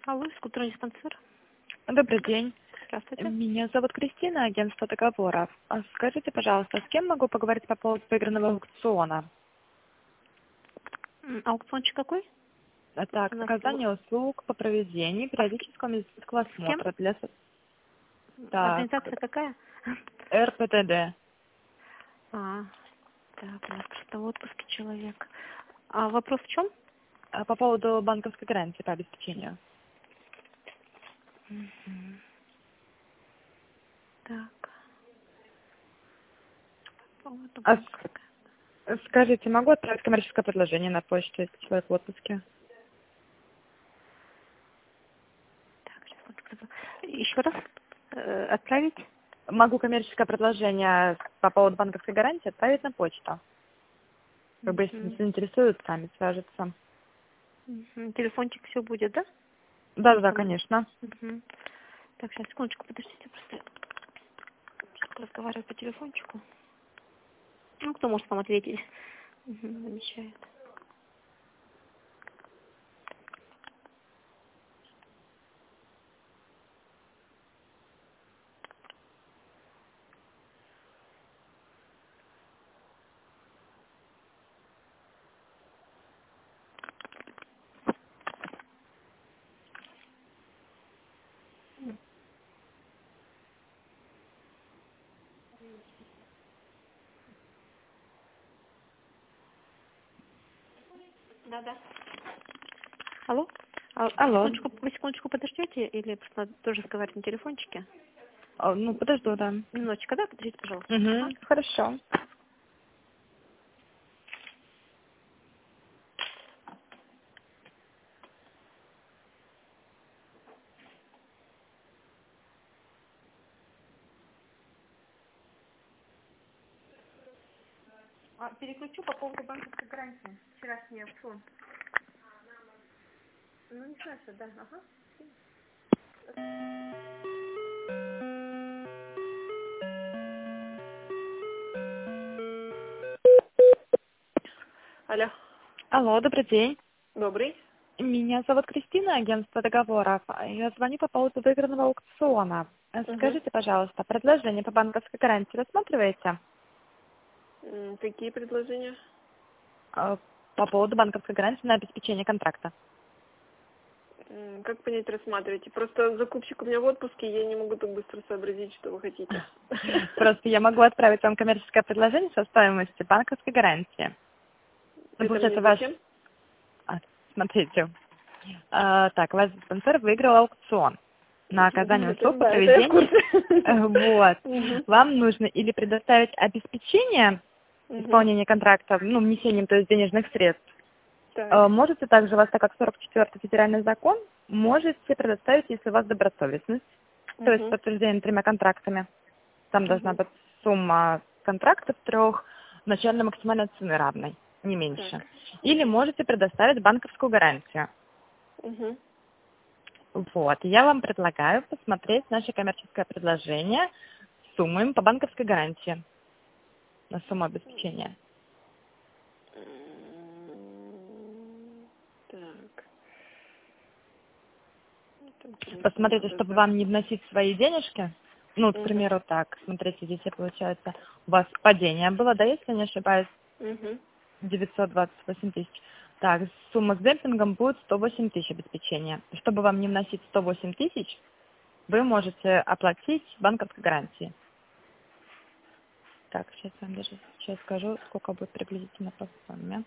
Алло, скульптурный диспансер. Добрый день. Здравствуйте. Меня зовут Кристина, агентство договоров. Скажите, пожалуйста, с кем могу поговорить по поводу выигранного аукциона? Аукциончик какой? Так, У нас оказание услуг по проведению периодического медицинского с кем? осмотра для... Так, Организация какая? РПТД. Так, у нас просто в отпуске человек. А вопрос в чем? По поводу банковской гарантии по обеспечению. Так. Вот, Скажите, могу отправить коммерческое предложение на почту, если человек в отпуске? так, сейчас еще раз отправить. Могу коммерческое предложение по поводу банковской гарантии отправить на почту. Как бы, если заинтересуют, сами свяжутся. Телефончик все будет, да? Да, конечно. Так, сейчас, секундочку, подождите, просто разговариваю по телефончику. Ну, кто может вам ответить? Замечает. Да. Алло? Алло. Вы секундочку подождете или просто надо тоже разговаривать на телефончике? Подожду, да. Немножечко, да? Подождите, пожалуйста. Угу, хорошо. Переключу по поводу банковской гарантии. Вчерашний аукцион. Ну, не знаю, что, да. Ага. Алло. Алло, добрый день. Добрый. Меня зовут Кристина, агентство договоров. Я звоню по поводу выигранного аукциона. Скажите, пожалуйста, предложение по банковской гарантии рассматриваете? Какие предложения? По поводу банковской гарантии на обеспечение контракта. Как понять, рассматриваете? Просто закупщик у меня в отпуске, я не могу так быстро сообразить, что вы хотите. Просто я могу отправить вам коммерческое предложение со стоимостью банковской гарантии. Это Получается, мне зачем? Смотрите. Так, ваш диспансер выиграл аукцион на оказание услуг по Да, это я в проведению. курсе. Вот. Вам нужно или предоставить обеспечение исполнения контракта, внесением, то есть денежных средств. Так. Можете также, у вас, так как 44-й федеральный закон, можете предоставить, если у вас добросовестность, то есть подтверждение 3 контрактами. Там должна быть сумма контрактов 3, начальной максимальной цены равной, не меньше. Так. Или можете предоставить банковскую гарантию. Вот. Я вам предлагаю посмотреть наше коммерческое предложение с суммой по банковской гарантии на сумму обеспечения. Так. Посмотрите, чтобы вам не вносить свои денежки. К примеру, так, смотрите, здесь получается, у вас падение было, да, если не ошибаюсь, 928 тысяч. Так, сумма с демпингом будет 108 тысяч обеспечения. Чтобы вам не вносить 108 тысяч, вы можете оплатить банковской гарантии. Так, сейчас я вам даже сейчас скажу, сколько будет приблизительно по сумме.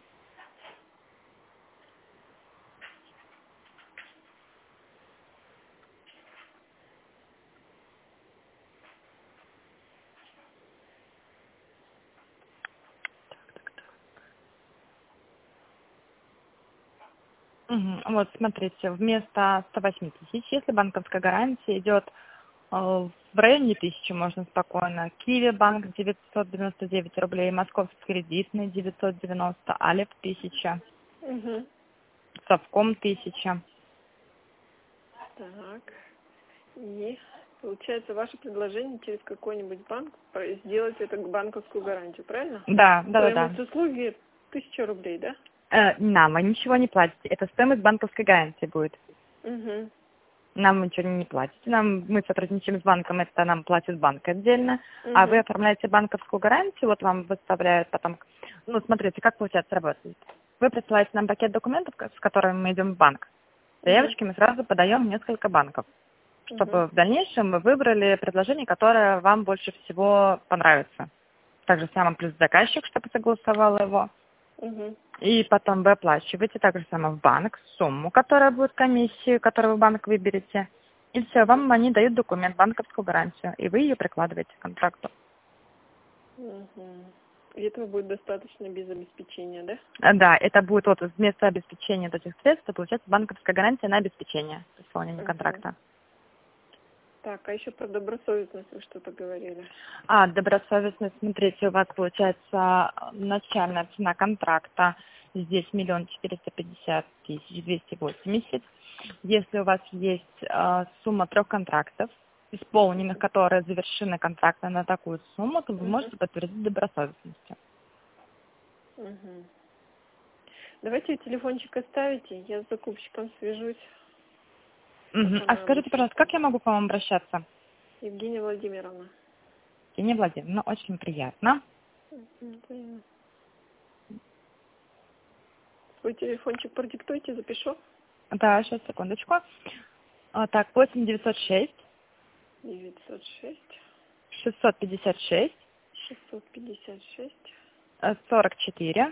Вот, смотрите, вместо 108 тысяч, если банковская гарантия идет в районе 1000, можно спокойно. Киви банк 999 рублей, Московский кредитный 990, Алеп 1000, Совком 1000. Так. И получается ваше предложение через какой-нибудь банк сделать это банковскую гарантию, правильно? Да. Стоимость услуги 1000 рублей, да? Нам вы ничего не платите, это стоимость банковской гарантии будет. Нам ничего не платите. Мы сотрудничаем с банком, это нам платит банк отдельно. А вы оформляете банковскую гарантию, вот вам выставляют потом... Ну, смотрите, как получается работает. Вы присылаете нам пакет документов, с которыми мы идем в банк. Заявочки мы сразу подаем в несколько банков, чтобы в дальнейшем вы выбрали предложение, которое вам больше всего понравится. Также самое плюс заказчик, чтобы согласовал его. И потом вы оплачиваете так же самое в банк сумму, которая будет комиссия, которую вы в банк выберете. И все, вам они дают документ, банковскую гарантию, и вы ее прикладываете к контракту. И этого будет достаточно без обеспечения, да? Да, это будет вот вместо обеспечения этих средств, получается банковская гарантия на обеспечение исполнения контракта. Так, а еще про добросовестность вы что-то говорили. Добросовестность, смотрите, у вас получается начальная цена контракта здесь 1 450 280. Если у вас есть сумма 3 контрактов, исполненных, которые завершены контракты на такую сумму, то вы можете подтвердить добросовестность. Давайте телефончик оставите, я с закупщиком свяжусь. А скажите, пожалуйста, как я могу к вам обращаться? Евгения Владимировна. Евгения Владимировна, очень приятно. Свой телефончик продиктуйте, запишу. Да, сейчас, секундочку. Так, 8 906 656 44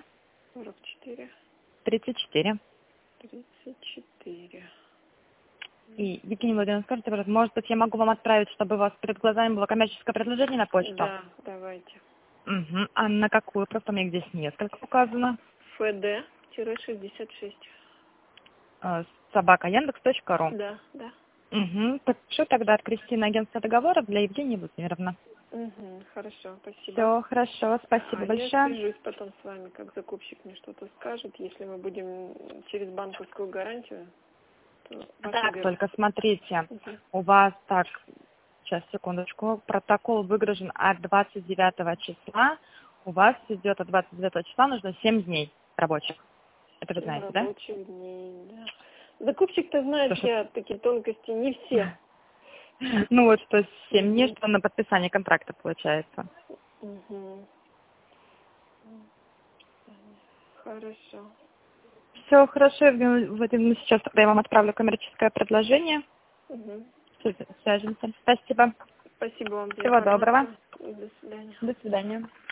34. И, Евгения Владимировна, скажите, пожалуйста, может быть, я могу вам отправить, чтобы у вас перед глазами было коммерческое предложение на почту? Да, давайте. А на какую? Просто у меня здесь несколько указано. ФД-66. @yandex.ru. Да, да. Подпишу тогда от Кристины агентство договора для Евгении Владимировны. Хорошо, спасибо. Все, хорошо, спасибо большое. Я свяжусь потом с вами, как закупщик мне что-то скажет. Если мы будем через банковскую гарантию, то... Так, только смотрите, у вас так, сейчас, секундочку, протокол выгружен от 29 числа, у вас идет от 29 числа, нужно 7 дней рабочих. Это вы знаете, да? Рабочих дней, да. Закупщик-то знает, я такие тонкости, не все. Ну вот, то есть 7 дней, что на подписание контракта получается. Хорошо. Все хорошо, Евгения Владимировна, сейчас тогда я вам отправлю коммерческое предложение. Свяжемся. Спасибо. Спасибо вам. Всего доброго. До свидания. До свидания.